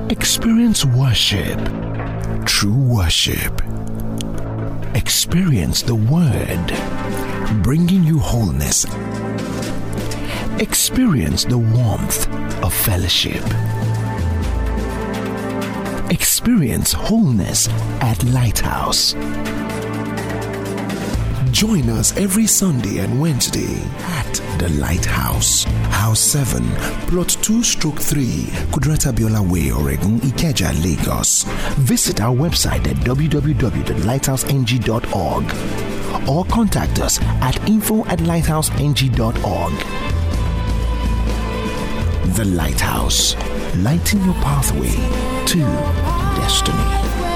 Experience worship, true worship. Experience the Word, bringing you wholeness. Experience the warmth of fellowship. Experience wholeness at Lighthouse. Join us every Sunday and Wednesday at the Lighthouse, House 7, Plot 2/3, Kudrata Biola Way, Oregon, Ikeja, Lagos. Visit our website at www.lighthouseng.org or contact us at info@lighthouseng.org. The Lighthouse, lighting your pathway to destiny.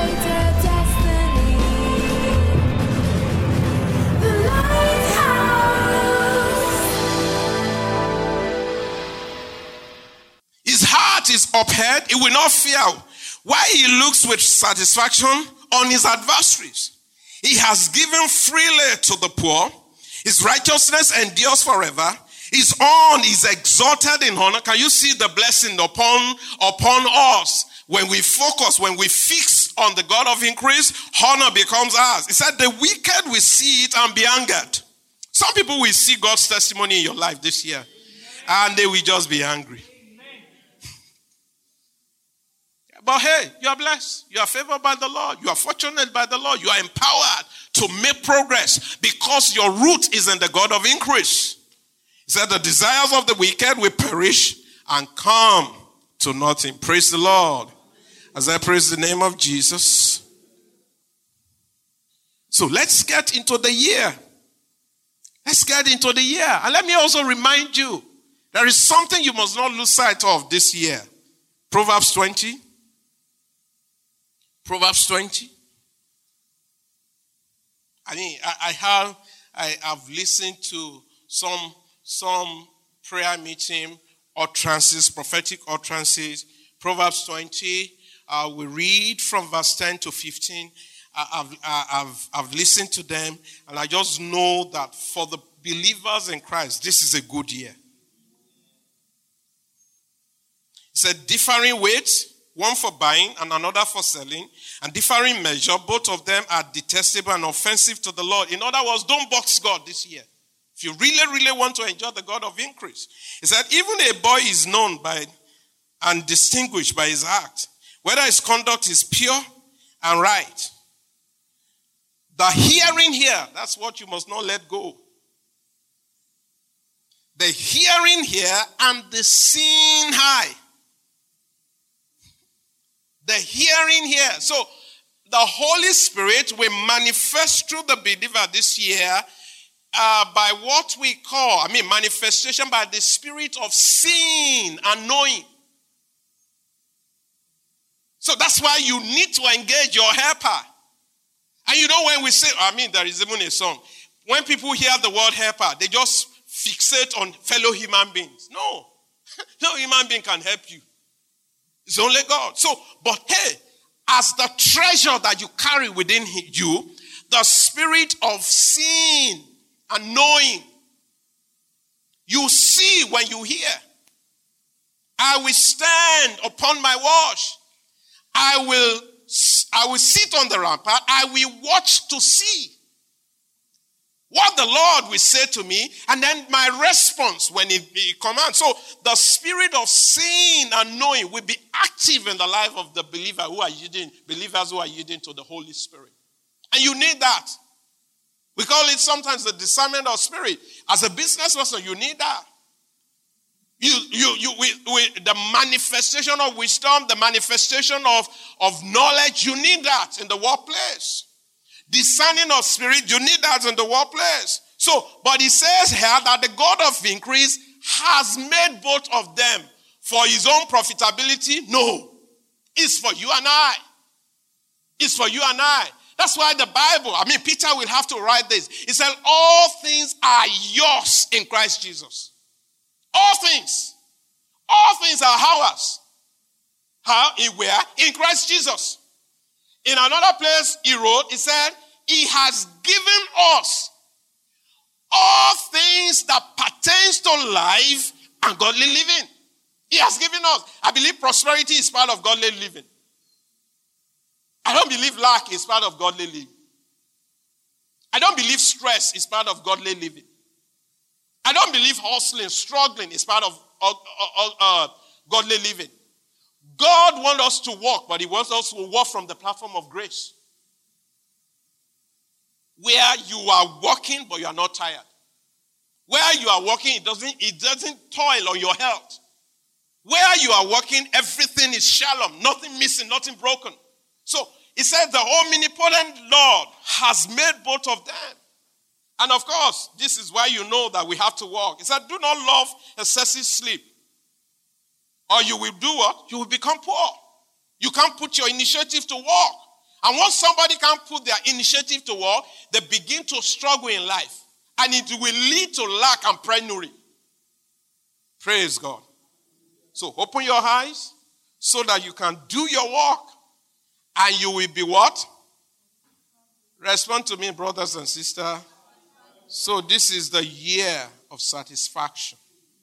His heart is upheld, he will not fear. Why he looks with satisfaction on his adversaries. He has given freely to the poor. His righteousness endures forever. His horn is exalted in honor. Can you see the blessing upon us? When we focus, when we fix on the God of increase, honor becomes ours. He said the wicked will see it and be angered. Some people will see God's testimony in your life this year and they will just be angry. But hey, you are blessed. You are favored by the Lord. You are fortunate by the Lord. You are empowered to make progress because your root is in the God of increase. He said the desires of the wicked will perish and come to nothing. Praise the Lord. As I praise the name of Jesus. So let's get into the year. Let's get into the year. And let me also remind you, there is something you must not lose sight of this year. Proverbs 20. Proverbs 20. I have listened to some prayer meeting utterances, prophetic utterances. Proverbs 20. We read from verse 10 to 15. I've listened to them, and I just know that for the believers in Christ, this is a good year. It said, differing weights, one for buying and another for selling, and differing measure, both of them are detestable and offensive to the Lord. In other words, don't box God this year. If you really, really want to enjoy the God of increase. He said, even a boy is known by and distinguished by his act, whether his conduct is pure and right. The hearing here, that's what you must not let go. The hearing here and the seeing high. The hearing here. So the Holy Spirit will manifest through the believer this year by what we call, manifestation by the spirit of seeing and knowing. So that's why you need to engage your helper. And you know when we say, there is even a song. When people hear the word helper, they just fixate on fellow human beings. No. No human being can help you. It's only God. So, but hey, as the treasure that you carry within you, the spirit of seeing and knowing, you see when you hear. I will stand upon my watch. I will sit on the rampart. I will watch to see what the Lord will say to me, and then my response when he commands. So the spirit of seeing and knowing will be active in the life of the believers who are yielding to the Holy Spirit. And you need that. We call it sometimes the discernment of spirit. As a business person, you need that. The manifestation of wisdom, the manifestation of knowledge, you need that in the workplace. Discerning of spirit, you need that in the workplace. So, but he says here that the God of increase has made both of them for his own profitability. No. It's for you and I. It's for you and I. That's why the Bible, Peter will have to write this. He said, all things are yours in Christ Jesus. All things. All things are ours. How? Where? In Christ Jesus. In another place he wrote, he said, he has given us all things that pertains to life and godly living. He has given us. I believe prosperity is part of godly living. I don't believe lack is part of godly living. I don't believe stress is part of godly living. I don't believe hustling, struggling is part of godly living. God wants us to walk, but he wants us to walk from the platform of grace. Where you are walking, but you are not tired. Where you are walking, it doesn't toil on your health. Where you are walking, everything is shalom, nothing missing, nothing broken. So, it says the omnipotent Lord has made both of them. And of course, this is why you know that we have to walk. It said, do not love excessive sleep, or you will do what? You will become poor. You can't put your initiative to work. And once somebody can't put their initiative to work, they begin to struggle in life. And it will lead to lack and penury. Praise God. So open your eyes so that you can do your work. And you will be what? Respond to me, brothers and sisters. So this is the year of satisfaction.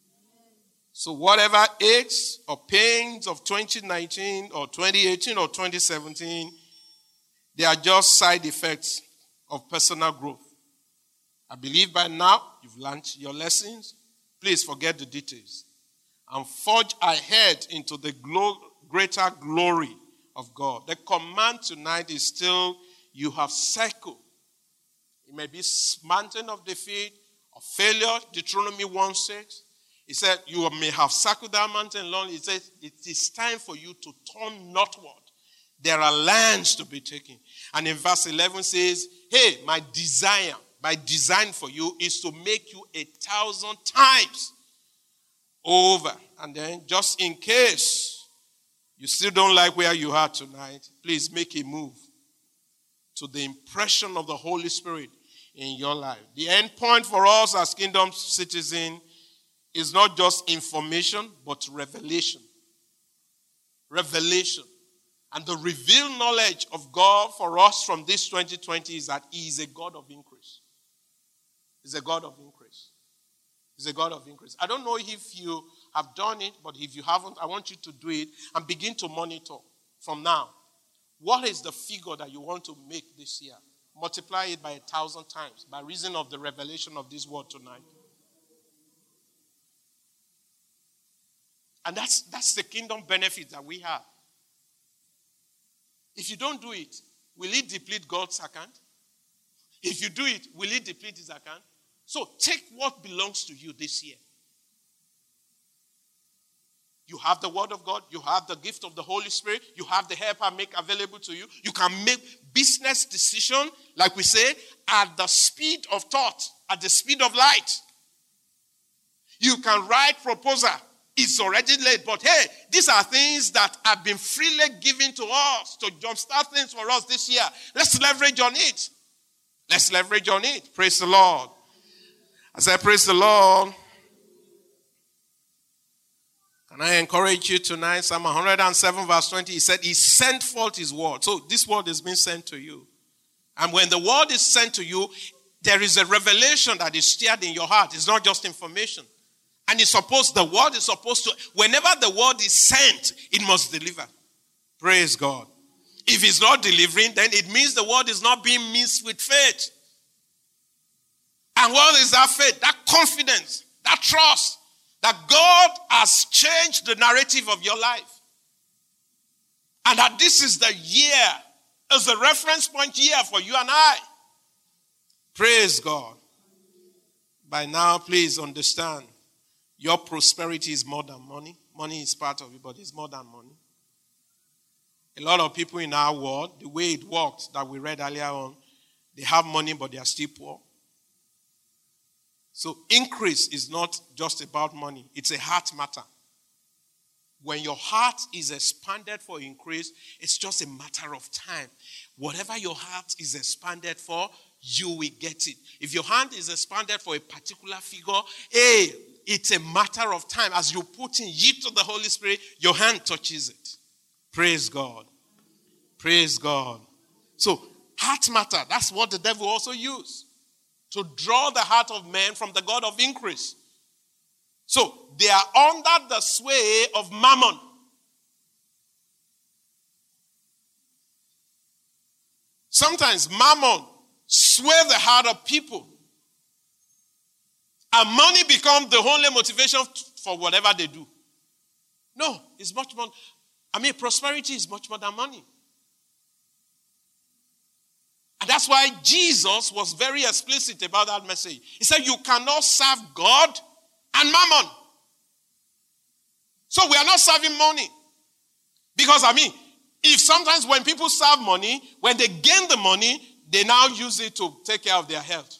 So whatever aches or pains of 2019 or 2018 or 2017, they are just side effects of personal growth. I believe by now you've learned your lessons. Please forget the details and forge ahead into the greater glory of God. The command tonight is still, you have circled. It may be mountain of defeat or failure, Deuteronomy 1:6. He said, you may have circled that mountain long. He said, it is time for you to turn northward. There are lands to be taken. And in verse 11 says, hey, my design for you is to make you 1,000 times over. And then just in case you still don't like where you are tonight, please make a move to the impression of the Holy Spirit in your life. The end point for us as kingdom citizens is not just information, but revelation. Revelation. And the revealed knowledge of God for us from this 2020 is that he is a God of increase. He's a God of increase. He's a God of increase. I don't know if you have done it, but if you haven't, I want you to do it and begin to monitor from now. What is the figure that you want to make this year? Multiply it by 1,000 times by reason of the revelation of this word tonight. And that's the kingdom benefit that we have. If you don't do it, will it deplete God's account? If you do it, will it deplete his account? So take what belongs to you this year. You have the word of God. You have the gift of the Holy Spirit. You have the help I make available to you. You can make business decision, like we say, at the speed of thought, at the speed of light. You can write proposal. It's already late, but hey, these are things that have been freely given to us to jumpstart things for us this year. Let's leverage on it. Let's leverage on it. Praise the Lord. As I praise the Lord, can I encourage you tonight? Psalm 107 verse 20, he said, he sent forth his word. So this word is being sent to you. And when the word is sent to you, there is a revelation that is stirred in your heart. It's not just information. And the word is supposed to, whenever the word is sent, it must deliver. Praise God. If it's not delivering, then it means the word is not being mixed with faith. And what is that faith? That confidence, that trust, that God has changed the narrative of your life. And that this is the year, as a reference point year for you and I. Praise God. By now, please understand, your prosperity is more than money. Money is part of it, but it's more than money. A lot of people in our world, the way it works that we read earlier on, they have money, but they are still poor. So increase is not just about money. It's a heart matter. When your heart is expanded for increase, it's just a matter of time. Whatever your heart is expanded for, you will get it. If your hand is expanded for a particular figure, it's a matter of time. As you put in yield to the Holy Spirit, your hand touches it. Praise God. Praise God. So, heart matter, that's what the devil also used. To draw the heart of man from the God of increase. So they are under the sway of mammon. Sometimes mammon sway the heart of people. And money becomes the only motivation for whatever they do. No, it's much more. Prosperity is much more than money. And that's why Jesus was very explicit about that message. He said, you cannot serve God and mammon. So we are not serving money. Because, if sometimes when people serve money, when they gain the money, they now use it to take care of their health.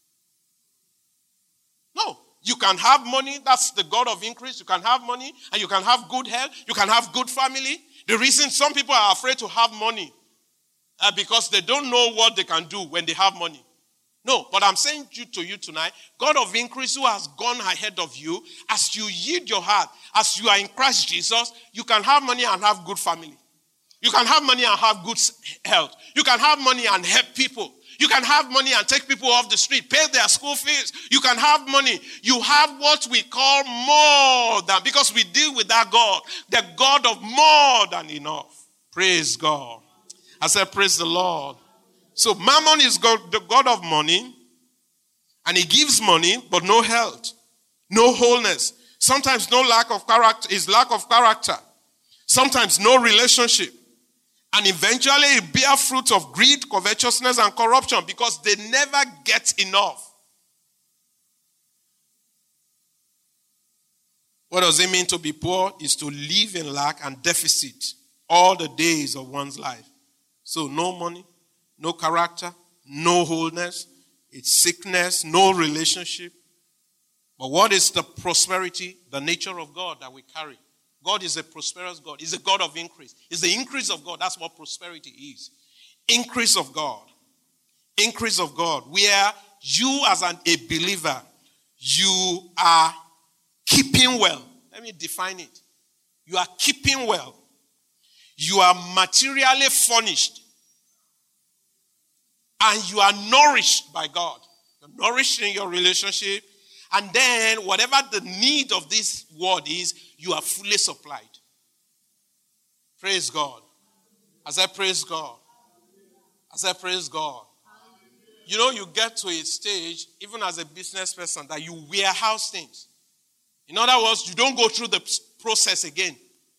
No. You can have money. That's the God of increase. You can have money and you can have good health. You can have good family. The reason some people are afraid to have money because they don't know what they can do when they have money. No, but I'm saying to you tonight, God of increase who has gone ahead of you, as you yield your heart, as you are in Christ Jesus, you can have money and have good family. You can have money and have good health. You can have money and help people. You can have money and take people off the street, pay their school fees. You can have money. You have what we call more than, because we deal with that God, the God of more than enough. Praise God. I said, praise the Lord. So Mammon is God, the God of money, and he gives money, but no health, no wholeness. Sometimes no lack of character, is lack of character. Sometimes no relationship. And eventually it bear fruit of greed, covetousness, and corruption because they never get enough. What does it mean to be poor? Is to live in lack and deficit all the days of one's life. So no money, no character, no wholeness, it's sickness, no relationship. But what is the prosperity, the nature of God that we carry? God is a prosperous God. He's a God of increase. It's the increase of God. That's what prosperity is. Increase of God. Increase of God. Where you as a believer, you are keeping well. Let me define it. You are keeping well. You are materially furnished. And you are nourished by God. You're nourished in your relationship. And then whatever the need of this world is, you are fully supplied. Praise God. As I praise God. As I praise God. You know, you get to a stage, even as a business person, that you warehouse things. In other words, you don't go through the process again.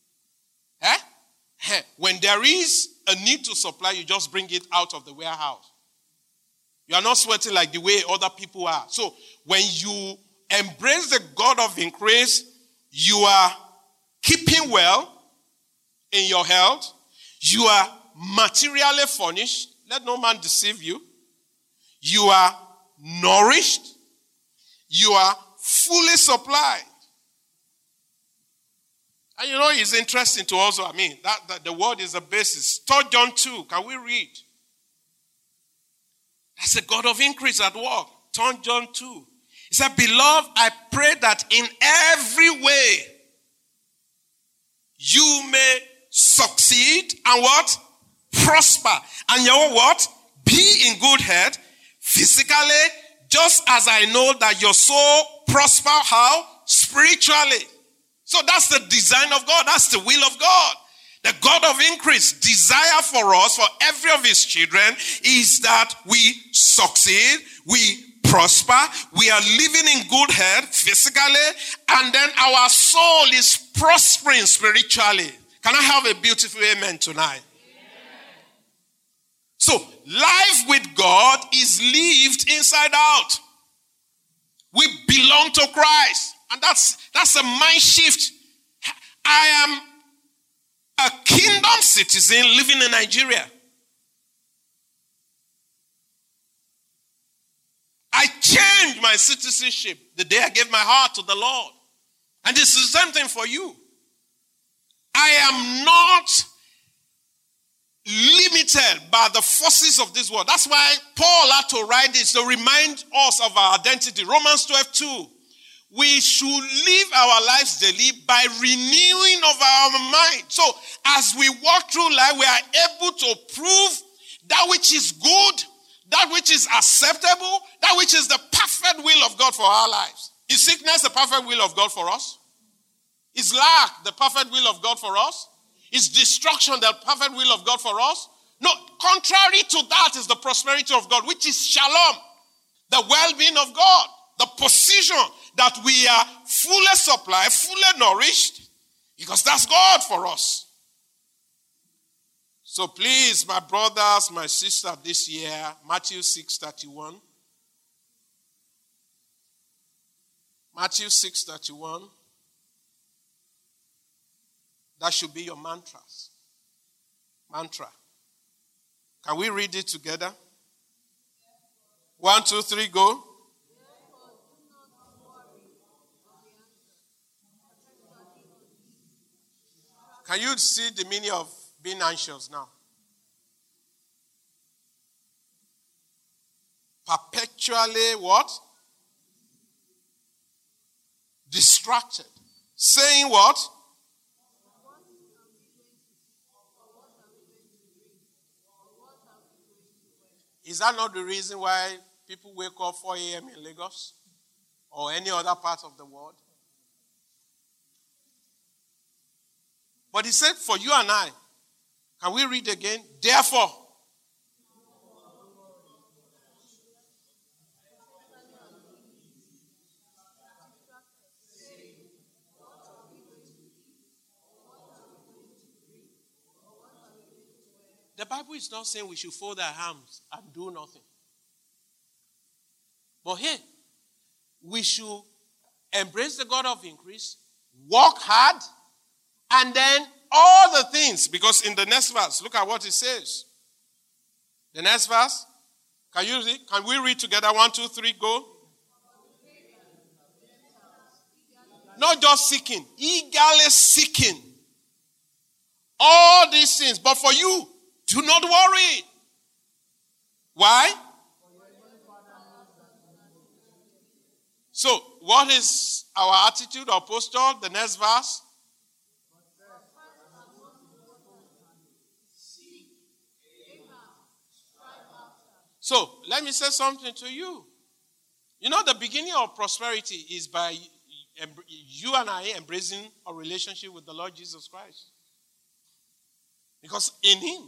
When there is a need to supply, you just bring it out of the warehouse. You are not sweating like the way other people are. So when you embrace the God of increase, you are keeping well in your health. You are materially furnished. Let no man deceive you. You are nourished. You are fully supplied. And you know, it's interesting to also, that the word is a basis. 3 John 2, can we read? That's the God of increase at work. 3 John 2. He said, beloved, I pray that in every way you may succeed and what? Prosper. And your what? Be in good health physically, just as I know that your soul prosper. How? Spiritually. So that's the design of God. That's the will of God. The God of increase desire for us, for every of his children, is that we succeed, we prosper, we are living in good health physically, and then our soul is prospering spiritually. Can I have a beautiful amen tonight? Amen. So, life with God is lived inside out. We belong to Christ. And that's a mind shift. I am a kingdom citizen living in Nigeria. I changed my citizenship the day I gave my heart to the Lord. And this is the same thing for you. I am not limited by the forces of this world. That's why Paul had to write this to remind us of our identity. Romans 12:2. We should live our lives daily by renewing of our mind. So as we walk through life, we are able to prove that which is good, that which is acceptable, that which is the perfect will of God for our lives. Is sickness the perfect will of God for us? Is lack the perfect will of God for us? Is destruction the perfect will of God for us? No, contrary to that is the prosperity of God, which is shalom, the well-being of God, the position that we are fully supplied, fully nourished, because that's God for us. So please, my brothers, my sister, this year, Matthew 6:31. Matthew 6:31. That should be your mantras. Mantra. Can we read it together? 1, 2, 3, go. Can you see the meaning of being anxious now? Perpetually what? Distracted. Saying what? Is that not the reason why people wake up 4 a.m. in Lagos or any other part of the world? But he said for you and I, can we read again? Therefore, the Bible is not saying we should fold our hands and do nothing. But hey, we should embrace the God of increase, work hard, and then all the things. Because in the next verse, look at what it says. The next verse, can we read together? 1, 2, 3, go. Not just seeking, eagerly seeking all these things. But for you, do not worry. Why? So, what is our attitude or posture? The next verse. So, let me say something to you. You know, the beginning of prosperity is by you and I embracing a relationship with the Lord Jesus Christ. Because in Him,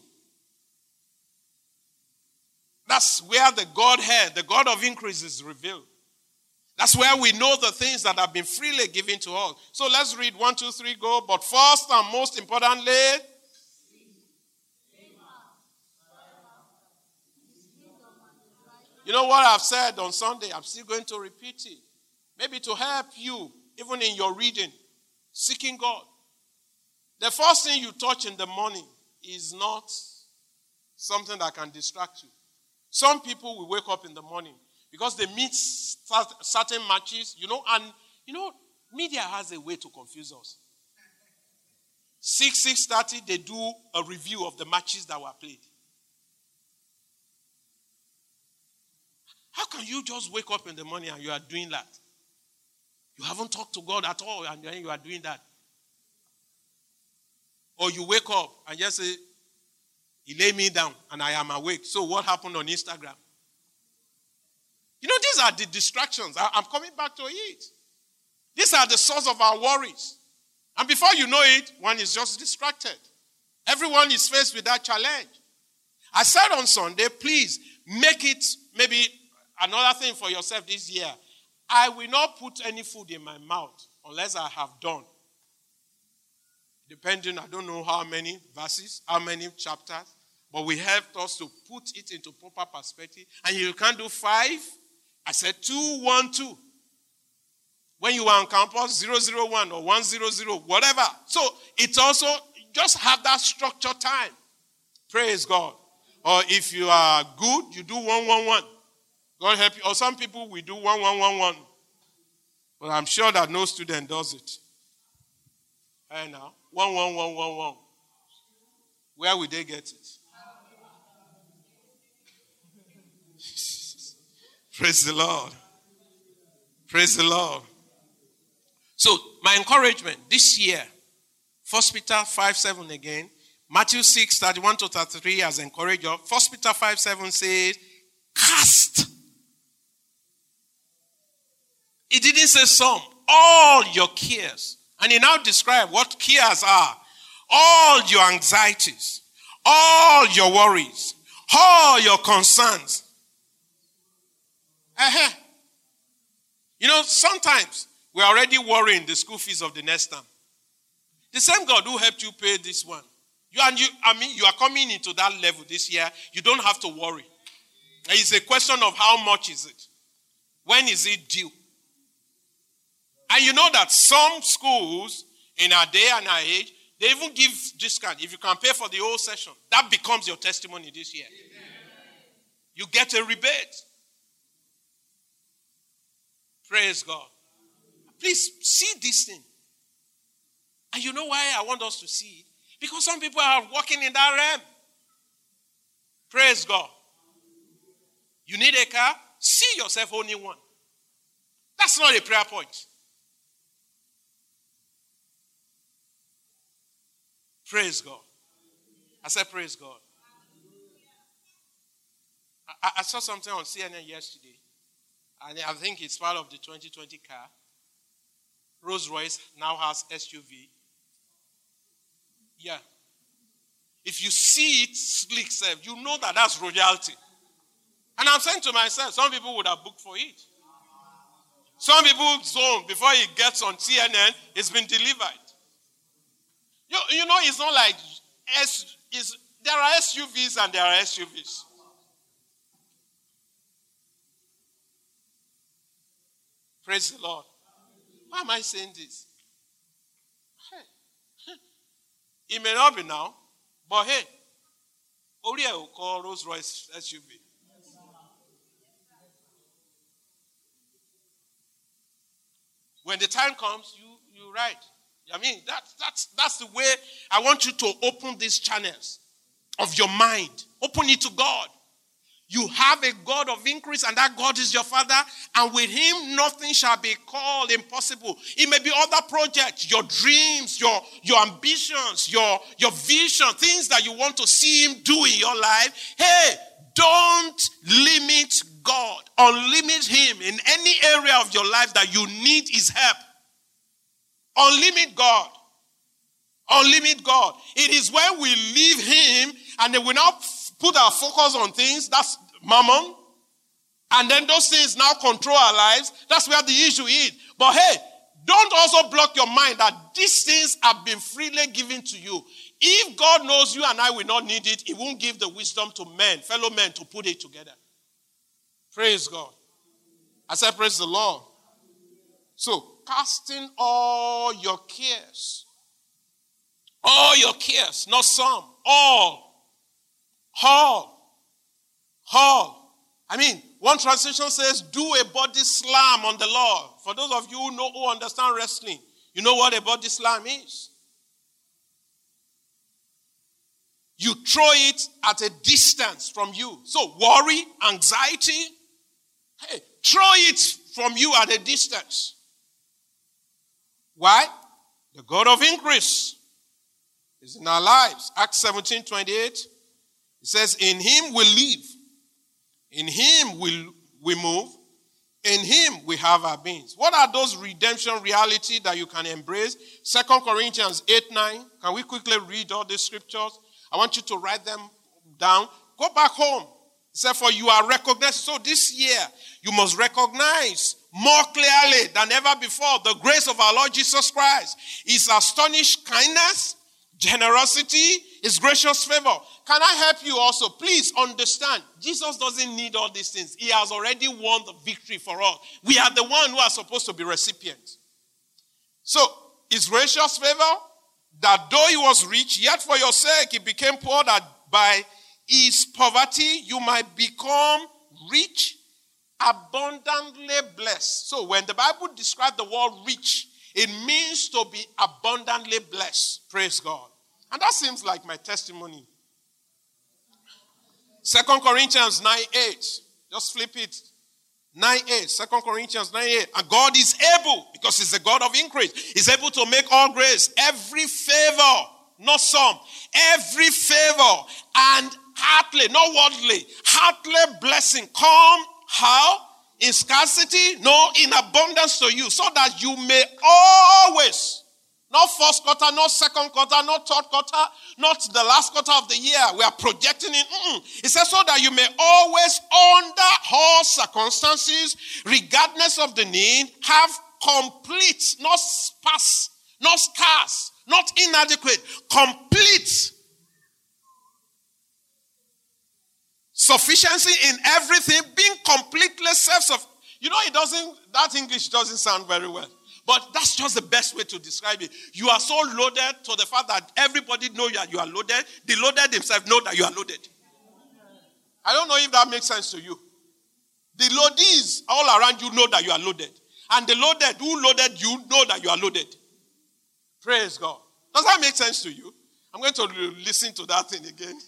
that's where the Godhead, the God of increase is revealed. That's where we know the things that have been freely given to us. So let's read 1, 2, 3, go. But first and most importantly, you know what I've said on Sunday? I'm still going to repeat it. Maybe to help you, even in your reading, seeking God. The first thing you touch in the morning is not something that can distract you. Some people will wake up in the morning because they meet certain matches, and media has a way to confuse us. 6:30, they do a review of the matches that were played. How can you just wake up in the morning and you are doing that? You haven't talked to God at all and then you are doing that. Or you wake up and just say, He lay me down and I am awake. So what happened on Instagram? These are the distractions. I'm coming back to it. These are the source of our worries. And before you know it, one is just distracted. Everyone is faced with that challenge. I said on Sunday, please make it maybe another thing for yourself this year. I will not put any food in my mouth unless I have done. Depending, I don't know how many verses, how many chapters, but we helped us to put it into proper perspective. And you can't do 5. I said 2, 1, 2. When you are on campus, 001 or 100, whatever. So it's also just have that structured time. Praise God. Or if you are good, you do 111. God help you. Or some people will do 1111. But I'm sure that no student does it. Hey now, 11111. Where will they get it? Praise the Lord. Praise the Lord. So, my encouragement this year, 1 Peter 5:7 again, Matthew 6:31 to 33 has encouraged you. 1 Peter 5:7 says, cast It didn't say some. All your cares. And he now described what cares are. All your anxieties. All your worries. All your concerns. You know, sometimes we're already worrying the school fees of the next term. The same God who helped you pay this one. You are coming into that level this year. You don't have to worry. It's a question of how much is it? When is it due? And you know that some schools in our day and our age, they even give discount. If you can pay for the whole session, that becomes your testimony this year. You get a rebate. Praise God. Please see this thing. And you know why I want us to see it? Because some people are walking in that realm. Praise God. You need a car? See yourself owning one. That's not a prayer point. Praise God. I said praise God. I saw something on CNN yesterday. And I think it's part of the 2020 car. Rolls-Royce now has SUV. Yeah. If you see it sleek, you know that that's royalty. And I'm saying to myself, some people would have booked for it. Some people's own, before it gets on CNN, it's been delivered. You know, it's not like there are SUVs and there are SUVs. Praise the Lord. Why am I saying this? It may not be now, but hey, Oria will call Rolls-Royce SUV. When the time comes, you write. I mean, that's the way I want you to open these channels of your mind. Open it to God. You have a God of increase, and that God is your Father, and with him nothing shall be called impossible. It may be other projects, your dreams, your ambitions, your vision, things that you want to see him do in your life. Hey, don't limit God. Unlimit him in any area of your life that you need his help. Unlimit God. Unlimit God. It is when we leave him and then we now put our focus on things, that's mammon, and then those things now control our lives. That's where the issue is. But hey, don't also block your mind that these things have been freely given to you. If God knows you and I will not need it, he won't give the wisdom to men, fellow men, to put it together. Praise God. I said praise the Lord. So, casting all your cares, not some, all. I mean, one translation says, do a body slam on the Lord. For those of you who understand wrestling, you know what a body slam is. You throw it at a distance from you. So worry, anxiety, hey, throw it from you at a distance. Why? The God of increase is in our lives. Acts 17:28. It says, in him we live. In him we move. In him we have our beings. What are those redemption realities that you can embrace? 2 Corinthians 8:9. Can we quickly read all these scriptures? I want you to write them down. Go back home. It said, for you are recognized. So this year, you must recognize more clearly than ever before the grace of our Lord Jesus Christ. His astonished kindness, generosity, his gracious favor. Can I help you also? Please understand, Jesus doesn't need all these things. He has already won the victory for us. We are the one who are supposed to be recipients. So, his gracious favor, that though he was rich, yet for your sake he became poor, that by his poverty you might become rich, abundantly blessed. So when the Bible describes the word rich, it means to be abundantly blessed. Praise God. And that seems like my testimony. 2 Corinthians 9:8. Just flip it. 9:8. 2 Corinthians 9:8. And God is able, because he's a God of increase, he's able to make all grace, every favor, not some, every favor and heartily, not worldly, heartily blessing come how? In scarcity? No, in abundance to you, so that you may always, not first quarter, not second quarter, not third quarter, not the last quarter of the year. We are projecting it. It says so that you may always, under all circumstances, regardless of the need, have complete, not sparse, not scarce, not inadequate, complete sufficiency in everything, being completely self-sufficient. You know, that English doesn't sound very well. But that's just the best way to describe it. You are so loaded to the fact that everybody knows that you are loaded. The loaded themselves know that you are loaded. I don't know if that makes sense to you. The loadees all around you know that you are loaded. And the loaded who loaded you know that you are loaded. Praise God. Does that make sense to you? I'm going to listen to that thing again.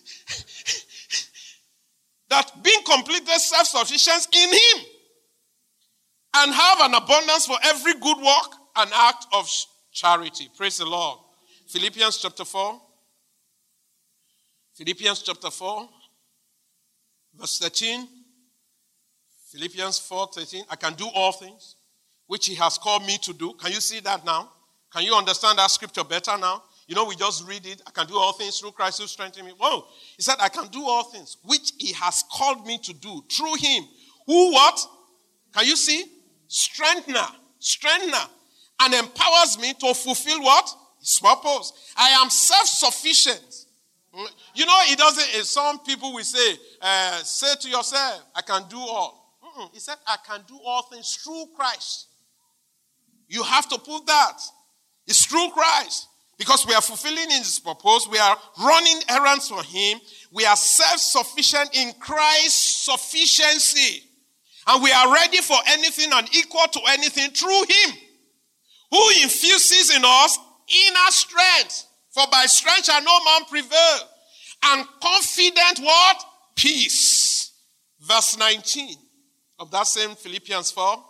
That being completely self-sufficient in Him, and have an abundance for every good work and act of charity. Praise the Lord. Philippians chapter 4. Philippians chapter 4, verse 13. Philippians 4:13. I can do all things which He has called me to do. Can you see that now? Can you understand that scripture better now? You know, we just read it. I can do all things through Christ who strengthens me. Whoa. He said, I can do all things which He has called me to do through Him. Who what? Can you see? Strengthener, and empowers me to fulfill what? His purpose. I am self-sufficient. You know, it doesn't, some people will say to yourself, I can do all. He said, I can do all things through Christ. You have to put that. It's through Christ. Because we are fulfilling His purpose. We are running errands for Him. We are self-sufficient in Christ's sufficiency. And we are ready for anything and equal to anything through Him, who infuses in us inner strength. For by strength shall no man prevail. And confident what? Peace. Verse 19 of that same Philippians 4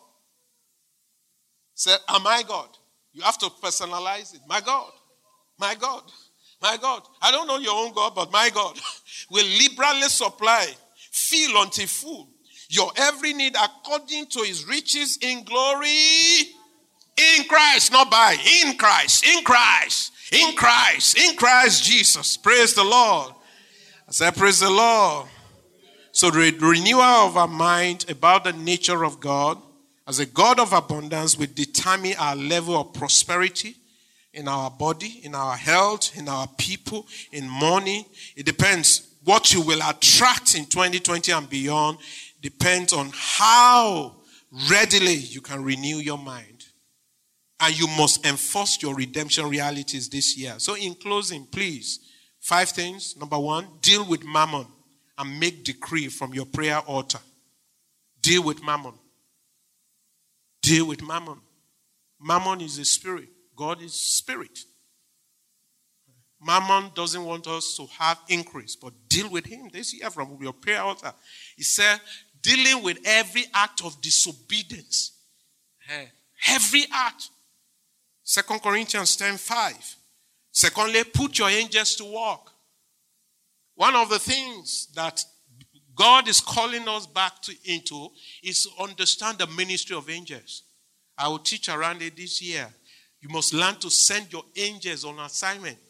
said, am I God? You have to personalize it. My God. My God. My God. I don't know your own God, but my God will liberally supply, fill until full, your every need according to His riches in glory in Christ, not by, in Christ, in Christ, in Christ, in Christ Jesus. Praise the Lord. I said, praise the Lord. So the renewal of our mind about the nature of God as a God of abundance will determine our level of prosperity in our body, in our health, in our people, in money. It depends what you will attract in 2020 and beyond. Depends on how readily you can renew your mind. And you must enforce your redemption realities this year. So in closing, please, 5 things. Number 1, deal with mammon and make decree from your prayer altar. Deal with mammon. Deal with mammon. Mammon is a spirit. God is spirit. Mammon doesn't want us to have increase, but deal with him this year from your prayer altar. He said, dealing with every act of disobedience. Every act. 2 Corinthians 10:5. Secondly, put your angels to work. One of the things that God is calling us back into is to understand the ministry of angels. I will teach around it this year. You must learn to send your angels on assignment.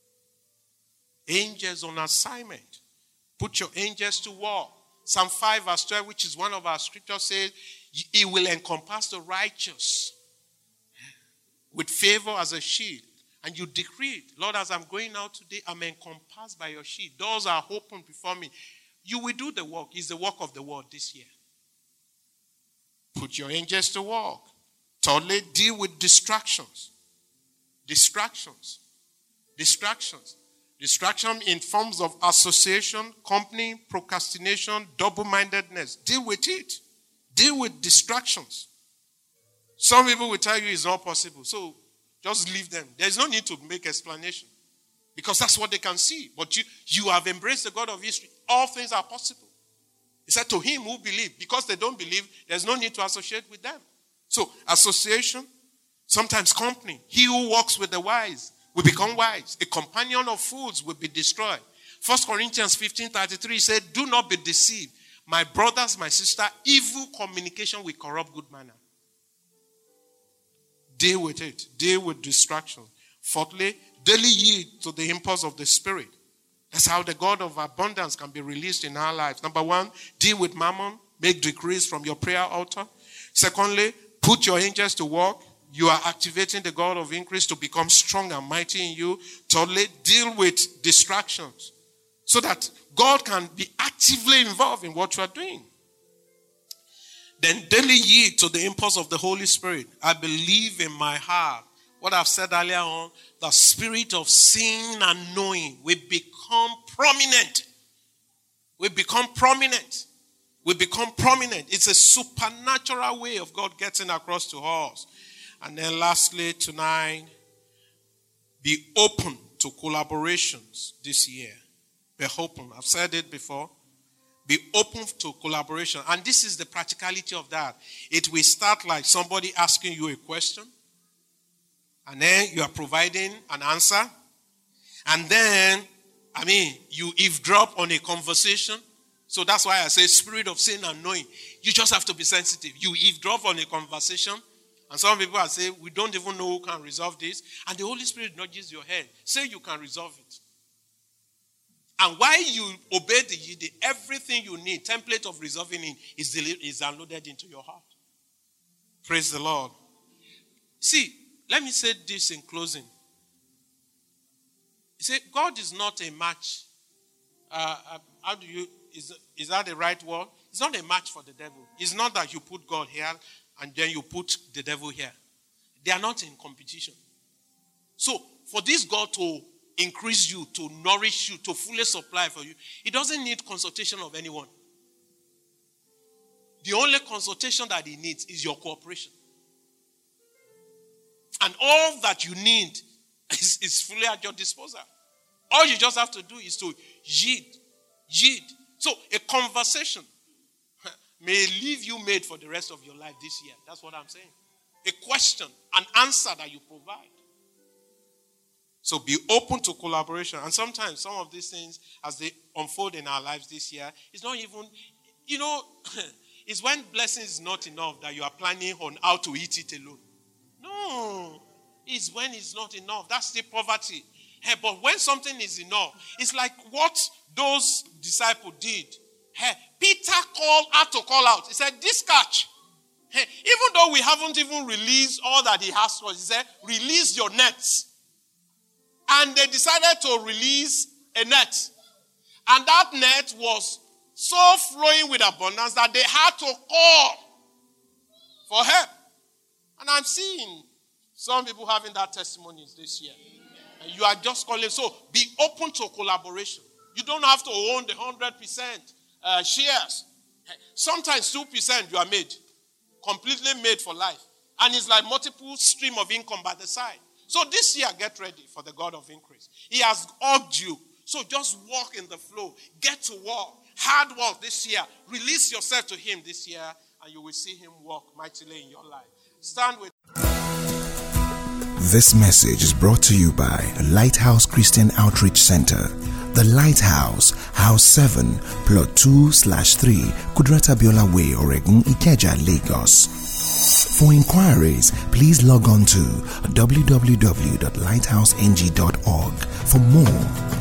Angels on assignment. Put your angels to work. Psalm 5 verse 12, which is one of our scriptures, says, He will encompass the righteous with favor as a shield. And you decree it. Lord, as I'm going out today, I'm encompassed by your shield. Doors are open before me. You will do the work. It's the work of the word this year. Put your angels to work. Thirdly, deal with distractions. Distractions. Distractions. Distraction in forms of association, company, procrastination, double-mindedness. Deal with it. Deal with distractions. Some people will tell you it's not possible. So just leave them. There's no need to make explanation. Because that's what they can see. But you have embraced the God of history. All things are possible. He said to him who believe. Because they don't believe, there's no need to associate with them. So association, sometimes company. He who walks with the wise will become wise. A companion of fools will be destroyed. 1 Corinthians 15:33 said, do not be deceived. My brothers, my sister, evil communication will corrupt good manner. Deal with it. Deal with distraction. Fourthly, daily yield to the impulse of the Spirit. That's how the God of abundance can be released in our lives. Number one, deal with mammon. Make decrees from your prayer altar. Secondly, put your angels to work. You are activating the God of increase to become strong and mighty in you. Thirdly, deal with distractions so that God can be actively involved in what you are doing. Then daily yield to the impulse of the Holy Spirit. I believe in my heart, what I've said earlier on, the spirit of seeing and knowing will become prominent. We become prominent. We become prominent. It's a supernatural way of God getting across to us. And then lastly, tonight, be open to collaborations this year. Be open. I've said it before. Be open to collaboration. And this is the practicality of that. It will start like somebody asking you a question. And then you are providing an answer. And then, you eavesdrop on a conversation. So that's why I say spirit of seeing and knowing. You just have to be sensitive. You eavesdrop on a conversation. And some people are saying, we don't even know who can resolve this. And the Holy Spirit nudges your head. Say you can resolve it. And while you obey everything you need, template of resolving it is downloaded into your heart. Praise the Lord. See, let me say this in closing. You say, God is not a match. Is that the right word? It's not a match for the devil. It's not that you put God here and then you put the devil here. They are not in competition. So, for this God to increase you, to nourish you, to fully supply for you, He doesn't need consultation of anyone. The only consultation that He needs is your cooperation. And all that you need is fully at your disposal. All you just have to do is to yield. So, a conversation may leave you made for the rest of your life this year. That's what I'm saying. A question, an answer that you provide. So be open to collaboration. And sometimes some of these things, as they unfold in our lives this year, it's not even, it's when blessing is not enough that you are planning on how to eat it alone. No. It's when it's not enough. That's the poverty. Hey, but when something is enough, it's like what those disciples did. Hey, Peter had to call out. He said, this catch. Hey, even though we haven't even released all that he has for us, he said, release your nets. And they decided to release a net. And that net was so flowing with abundance that they had to call for help. And I'm seeing some people having that testimonies this year. And you are just calling. So be open to collaboration. You don't have to own the 100% shares. Sometimes 2% you are made. Completely made for life. And it's like multiple stream of income by the side. So this year, get ready for the God of increase. He has urged you. So just walk in the flow. Get to work. Hard work this year. Release yourself to Him this year, and you will see Him work mightily in your life. Stand with. This message is brought to you by Lighthouse Christian Outreach Center. The Lighthouse, House 7, Plot 2/3, Kudrata Biola Way, Oregun, Ikeja, Lagos. For inquiries, please log on to www.lighthouseng.org. For more,